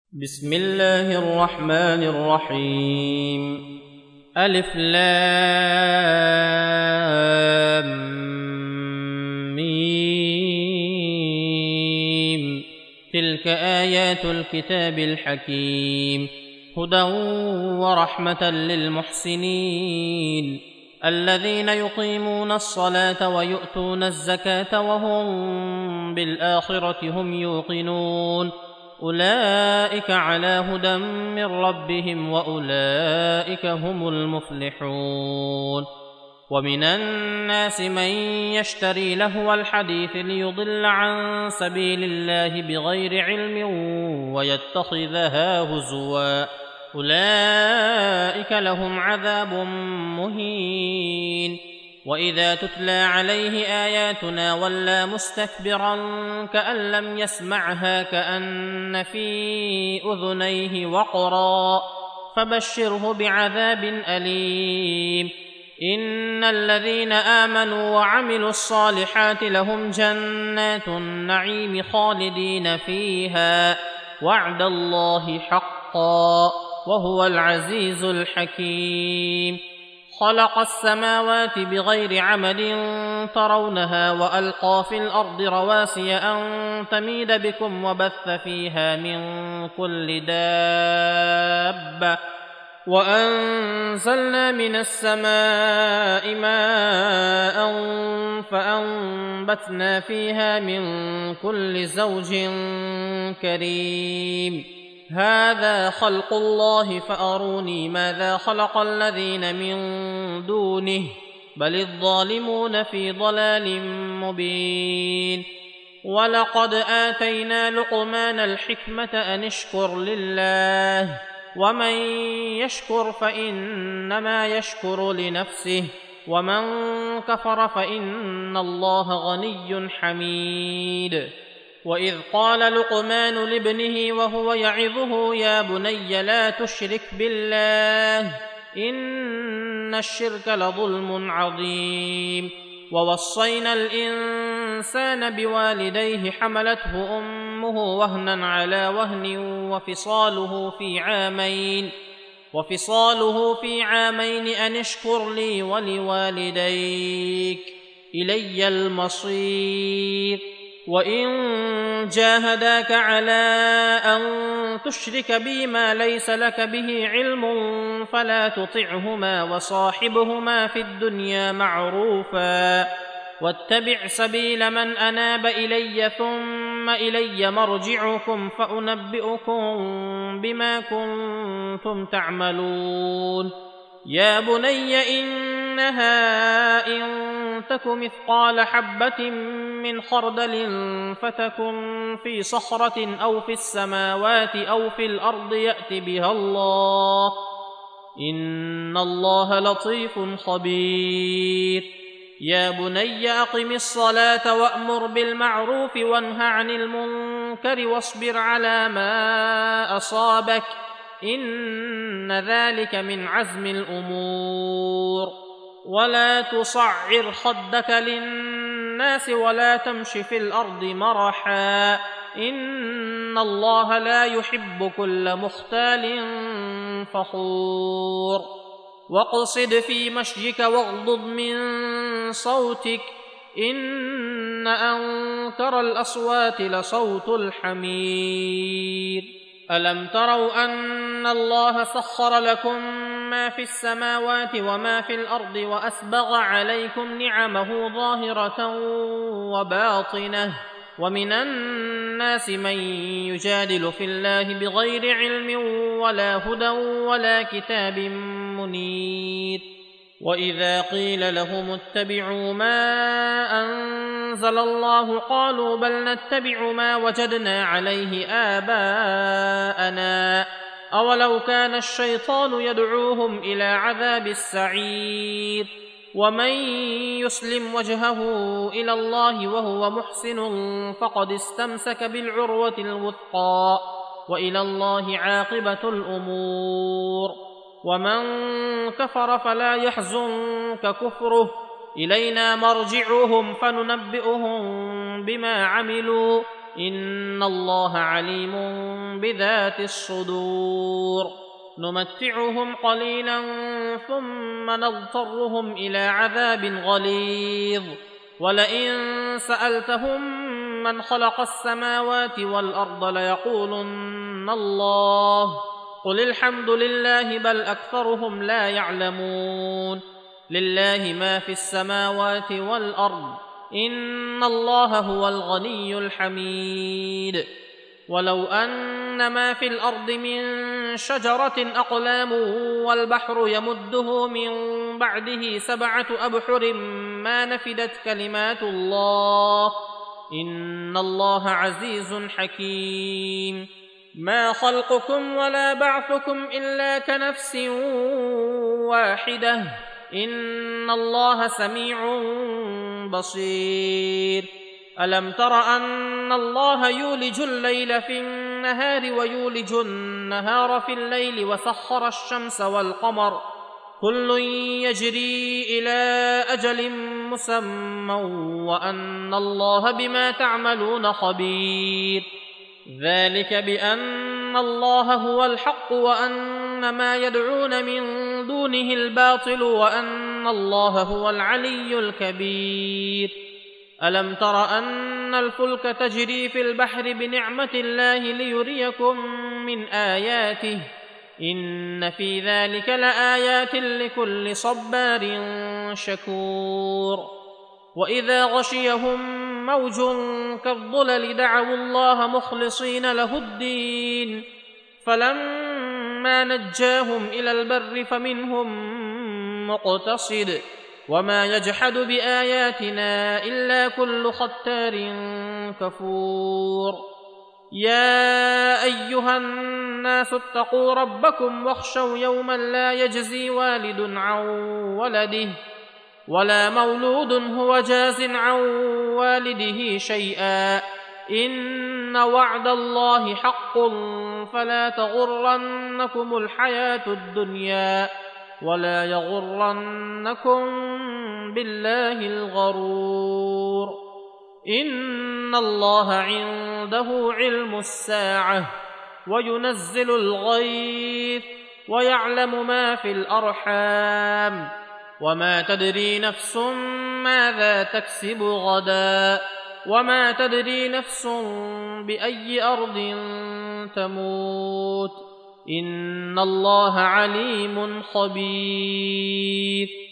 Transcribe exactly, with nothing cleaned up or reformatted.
بسم الله الرحمن الرحيم. ألف لام ميم. تلك آيات الكتاب الحكيم، هدى ورحمة للمحسنين الذين يقيمون الصلاة ويؤتون الزكاة وهم بالآخرة هم يوقنون. أولئك على هدى من ربهم وأولئك هم المفلحون. ومن الناس من يشتري لهو الحديث ليضل عن سبيل الله بغير علم ويتخذها هزوا، أولئك لهم عذاب مهين. وإذا تتلى عليه آياتنا ولى مستكبرا كأن لم يسمعها كأن في أذنيه وقرا، فبشره بعذاب أليم. إن الذين آمنوا وعملوا الصالحات لهم جنات النعيم خالدين فيها، وعد الله حقا وهو العزيز الحكيم. خلق السماوات بغير عمد ترونها وألقى في الأرض رواسي أن تميد بكم وبث فيها من كل دابة، وأنزلنا من السماء ماء فأنبتنا فيها من كل زوج كريم. هذا خلق الله فأروني ماذا خلق الذين من دونه، بل الظالمون في ضلال مبين. ولقد آتينا لقمان الحكمة أن اشكر لله، ومن يشكر فإنما يشكر لنفسه، ومن كفر فإن الله غني حميد. وإذ قال لقمان لابنه وهو يعظه يا بني لا تشرك بالله إن الشرك لظلم عظيم. ووصينا الإنسان بوالديه حملته أمه وهنا على وهن وفصاله في عامين وفصاله في عامين أن اشكر لي ولوالديك إلي المصير. وإن جاهداك على أن تشرك بي ما ليس لك به علم فلا تطعهما وصاحبهما في الدنيا معروفا، واتبع سبيل من أناب إلي ثم إلي مرجعكم فأنبئكم بما كنتم تعملون. يا بني إنها إن تك مثقال حبة من خردل فتكن في صخرة أو في السماوات أو في الأرض يأت بها الله، إن الله لطيف خبير. يا بني أقم الصلاة وأمر بالمعروف وانه عن المنكر واصبر على ما أصابك، إن ذلك من عزم الأمور. ولا تصعر خدك للناس ولا تمش في الأرض مرحا، إن الله لا يحب كل مختال فخور. واقصد في مشيك واغضض من صوتك، إن أنكر الأصوات لصوت الحمير. ألم تروا أن الله سخر لكم ما في السماوات وما في الأرض وأسبغ عليكم نعمه ظاهرة وباطنة، ومن الناس من يجادل في الله بغير علم ولا هدى ولا كتاب منير. وإذا قيل لهم اتبعوا ما أنزل الله قالوا بل نتبع ما وجدنا عليه آباءنا، أولو كان الشيطان يدعوهم إلى عذاب السعير. ومن يسلم وجهه إلى الله وهو محسن فقد استمسك بالعروة الوثقى، وإلى الله عاقبة الأمور. ومن كفر فلا يحزنك كفره، إلينا مرجعهم فننبئهم بما عملوا، إن الله عليم بذات الصدور نمتعهم قليلا ثم نضطرهم إلى عذاب غليظ ولئن سألتهم من خلق السماوات والأرض ليقولن الله قل الحمد لله بل أكثرهم لا يعلمون لله ما في السماوات والأرض إن الله هو الغني الحميد ولو أن ما في الأرض من شجرة أقلام والبحر يمده من بعده سبعة أبحر ما نفدت كلمات الله إن الله عزيز حكيم ما خلقكم ولا بعثكم إلا كنفس واحدة إن الله سميع بصير ألم تر أن الله يولج الليل في النهار ويولج النهار في الليل وسخر الشمس والقمر كل يجري إلى أجل مسمى وأن الله بما تعملون خبير ذلك بأن الله هو الحق وأن ما يدعون من دونه الباطل وأن الله هو العلي الكبير ألم تر أن الفلك تجري في البحر بنعمة الله ليريكم من آياته إن في ذلك لآيات لكل صبار شكور وإذا غشيهم موج كالظلل دعوا الله مخلصين له الدين فلما نجاهم إلى البر فمنهم مقتصد وما يجحد بآياتنا إلا كل ختار كفور يا أيها الناس اتقوا ربكم واخشوا يوما لا يجزي والد عن ولده ولا مولود هو جاز عن والده شيئا إن وعد الله حق فلا تغرنكم الحياة الدنيا ولا يغرنكم بالله الغرور إن الله عنده علم الساعة وينزل الغيث ويعلم ما في الأرحام وما تدري نفس ماذا تكسب غدا وما تدري نفس بأي أرض تموت إن الله عليم خبير